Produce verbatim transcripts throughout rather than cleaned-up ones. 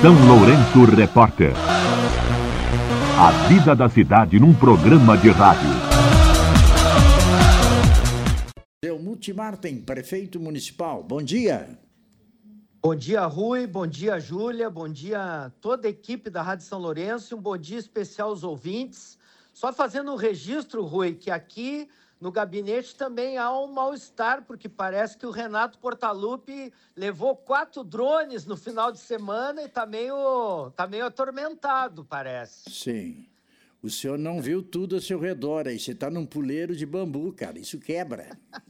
São Lourenço Repórter. A vida da cidade num programa de rádio. O Multimartem, prefeito municipal, bom dia. Bom dia, Rui, bom dia, Júlia, bom dia a toda a equipe da Rádio São Lourenço, um bom dia especial aos ouvintes. Só fazendo um registro, Rui, que aqui no gabinete também há um mal-estar, porque parece que o Renato Portaluppi levou quatro drones no final de semana e está meio, tá meio atormentado, parece. Sim. O senhor não viu tudo ao seu redor aí. Você está num puleiro de bambu, cara. Isso quebra.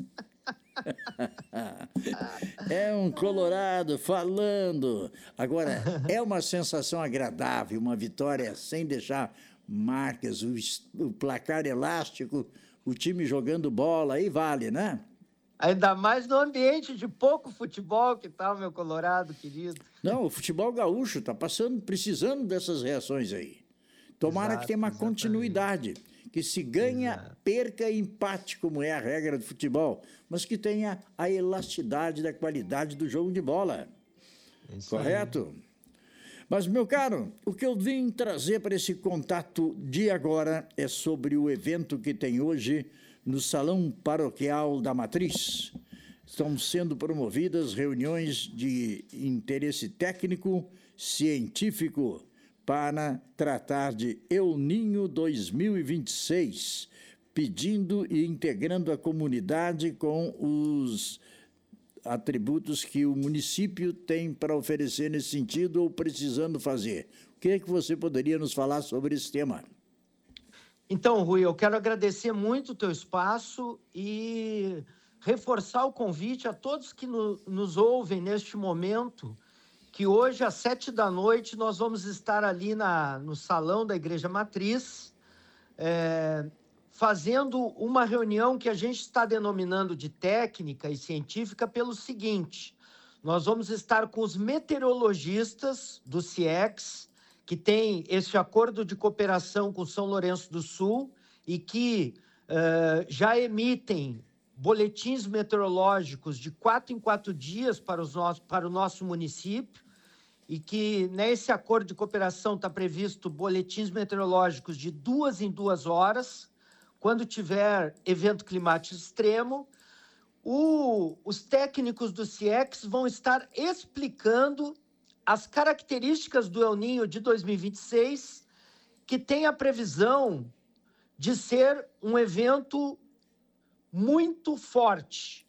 É um colorado falando. Agora, é uma sensação agradável, uma vitória sem deixar marcas, o, o placar elástico, o time jogando bola, aí vale, né? Ainda mais no ambiente de pouco futebol que tá, meu colorado querido. Não, o futebol gaúcho está passando, precisando dessas reações aí. Tomara Exato, que tenha uma exatamente. continuidade, que se ganha, Exato. perca e empate, como é a regra do futebol, mas que tenha a elasticidade da qualidade do jogo de bola. Isso Correto? Aí. Mas, meu caro, o que eu vim trazer para esse contato de agora é sobre o evento que tem hoje no Salão Paroquial da Matriz. Estão sendo promovidas reuniões de interesse técnico, científico, para tratar de El Niño dois mil e vinte e seis, pedindo e integrando a comunidade com os atributos que o município tem para oferecer nesse sentido ou precisando fazer. O que é que você poderia nos falar sobre esse tema? Então, Rui, eu quero agradecer muito o teu espaço e reforçar o convite a todos que no, nos ouvem neste momento, que hoje, às sete da noite, nós vamos estar ali na, no salão da Igreja Matriz, é, fazendo uma reunião que a gente está denominando de técnica e científica pelo seguinte: nós vamos estar com os meteorologistas do CIEX, que tem esse acordo de cooperação com São Lourenço do Sul e que uh, já emitem boletins meteorológicos de quatro em quatro dias para, os nossos, para o nosso município, e que nesse acordo de cooperação está previsto boletins meteorológicos de duas em duas horas, quando tiver evento climático extremo. O, os técnicos do CIEX vão estar explicando as características do El Niño de dois mil e vinte e seis, que tem a previsão de ser um evento muito forte,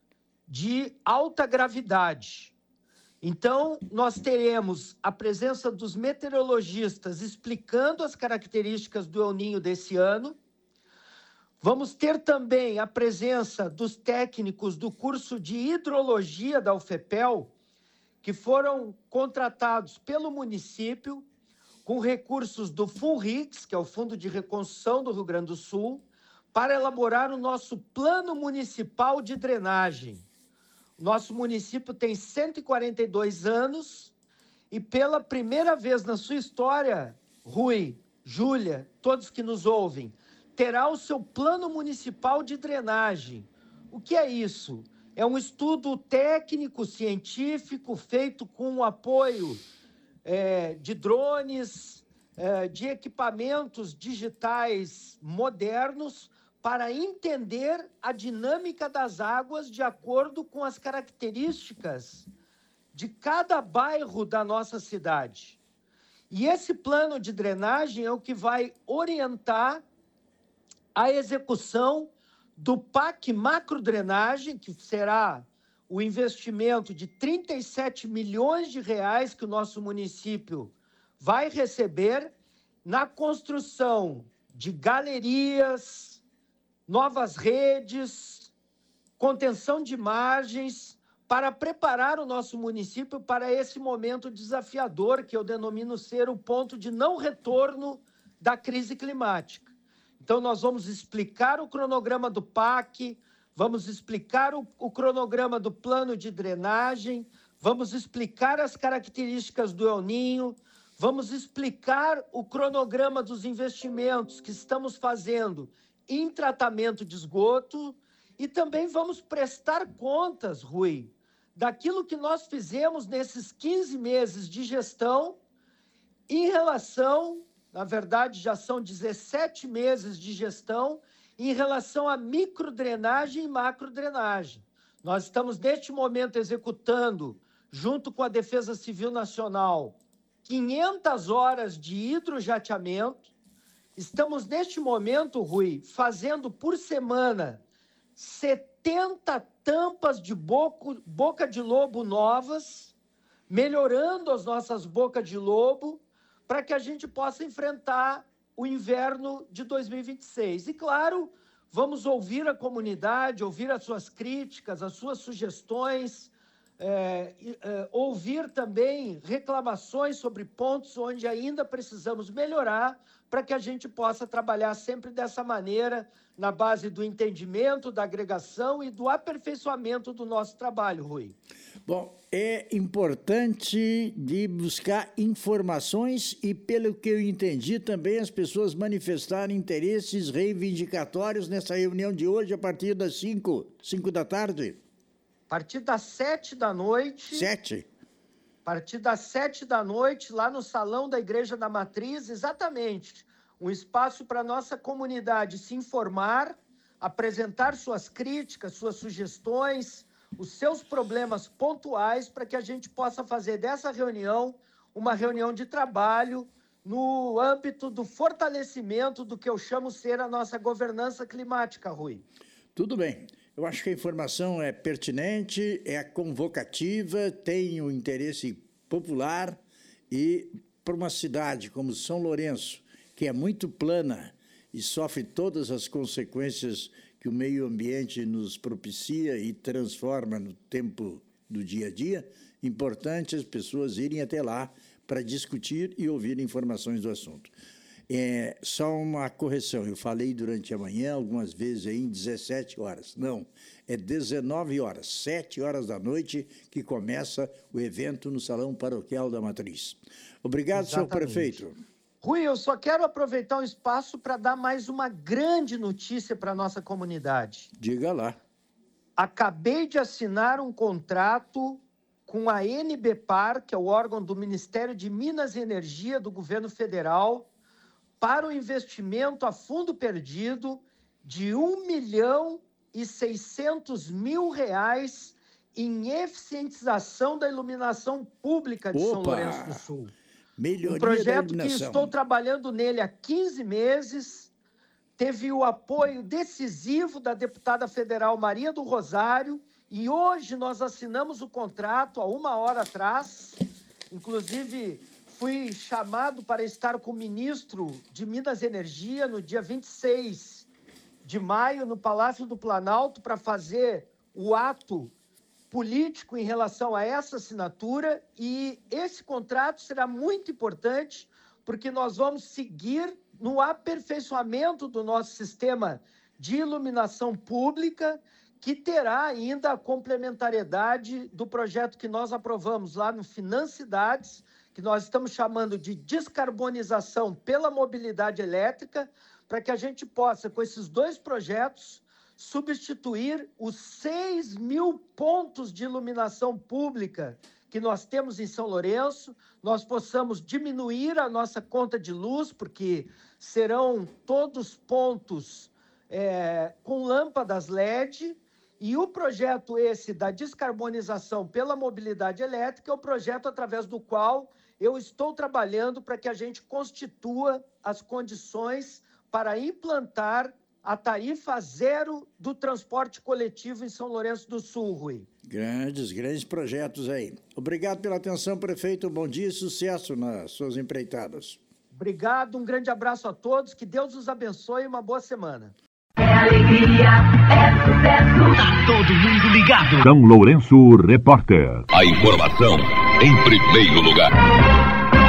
de alta gravidade. Então, nós teremos a presença dos meteorologistas explicando as características do El Niño desse ano. Vamos ter também a presença dos técnicos do curso de hidrologia da UFEPEL, que foram contratados pelo município com recursos do FUNRIX, que é o Fundo de Reconstrução do Rio Grande do Sul, para elaborar o nosso Plano Municipal de Drenagem. Nosso município tem cento e quarenta e dois anos e, pela primeira vez na sua história, Rui, Júlia, todos que nos ouvem, terá o seu Plano Municipal de Drenagem. O que é isso? É um estudo técnico, científico, feito com o apoio é, de drones, é, de equipamentos digitais modernos, para entender a dinâmica das águas de acordo com as características de cada bairro da nossa cidade. E esse plano de drenagem é o que vai orientar a execução do P A C Macrodrenagem, que será o investimento de trinta e sete milhões de reais que o nosso município vai receber na construção de galerias, novas redes, contenção de margens, para preparar o nosso município para esse momento desafiador, que eu denomino ser o ponto de não retorno da crise climática. Então, nós vamos explicar o cronograma do P A C, vamos explicar o, o cronograma do plano de drenagem, vamos explicar as características do El Niño, vamos explicar o cronograma dos investimentos que estamos fazendo em tratamento de esgoto e também vamos prestar contas, Rui, daquilo que nós fizemos nesses quinze meses de gestão em relação, na verdade, já são dezessete meses de gestão, em relação à microdrenagem e macrodrenagem. Nós estamos, neste momento, executando, junto com a Defesa Civil Nacional, quinhentas horas de hidrojateamento. Estamos, neste momento, Rui, fazendo por semana setenta tampas de boca, boca de lobo novas, melhorando as nossas bocas de lobo, para que a gente possa enfrentar o inverno de dois mil e vinte e seis. E, claro, vamos ouvir a comunidade, ouvir as suas críticas, as suas sugestões, é, é, ouvir também reclamações sobre pontos onde ainda precisamos melhorar, para que a gente possa trabalhar sempre dessa maneira, na base do entendimento, da agregação e do aperfeiçoamento do nosso trabalho, Rui. Bom, é importante de buscar informações e, pelo que eu entendi, também as pessoas manifestarem interesses reivindicatórios nessa reunião de hoje, a partir das cinco, cinco da tarde. A partir das sete da noite. Sete. A partir das sete da noite, lá no Salão da Igreja da Matriz, exatamente, um espaço para a nossa comunidade se informar, apresentar suas críticas, suas sugestões, os seus problemas pontuais, para que a gente possa fazer dessa reunião uma reunião de trabalho no âmbito do fortalecimento do que eu chamo ser a nossa governança climática, Rui. Tudo bem. Eu acho que a informação é pertinente, é convocativa, tem o interesse popular e para uma cidade como São Lourenço, que é muito plana e sofre todas as consequências que o meio ambiente nos propicia e transforma no tempo do dia a dia, importante as pessoas irem até lá para discutir e ouvir informações do assunto. É, só uma correção, eu falei durante a manhã, algumas vezes aí, em dezessete horas. Não, é dezenove horas, sete horas da noite, que começa o evento no Salão Paroquial da Matriz. Obrigado, senhor prefeito. Rui, eu só quero aproveitar o espaço para dar mais uma grande notícia para a nossa comunidade. Diga lá. Acabei de assinar um contrato com a Enbepar, que é o órgão do Ministério de Minas e Energia do Governo Federal, para o investimento a fundo perdido de um milhão e seiscentos mil reais em eficientização da iluminação pública de Opa! São Lourenço do Sul. Melhoria um projeto da que estou trabalhando nele há quinze meses, teve o apoio decisivo da deputada federal Maria do Rosário, e hoje nós assinamos o contrato há uma hora atrás, inclusive fui chamado para estar com o ministro de Minas e Energia no dia vinte e seis de maio, no Palácio do Planalto, para fazer o ato político em relação a essa assinatura, e esse contrato será muito importante, porque nós vamos seguir no aperfeiçoamento do nosso sistema de iluminação pública, que terá ainda a complementariedade do projeto que nós aprovamos lá no Financidades, que nós estamos chamando de descarbonização pela mobilidade elétrica, para que a gente possa, com esses dois projetos, substituir os seis mil pontos de iluminação pública que nós temos em São Lourenço, nós possamos diminuir a nossa conta de luz, porque serão todos pontos é, com lâmpadas L E D, e o projeto esse da descarbonização pela mobilidade elétrica é o projeto através do qual eu estou trabalhando para que a gente constitua as condições para implantar a tarifa zero do transporte coletivo em São Lourenço do Sul, Rui. Grandes, grandes projetos aí. Obrigado pela atenção, prefeito. Bom dia e sucesso nas suas empreitadas. Obrigado, um grande abraço a todos, que Deus os abençoe e uma boa semana. É alegria, é sucesso. Tá todo mundo ligado. São Lourenço Repórter. A informação em primeiro lugar.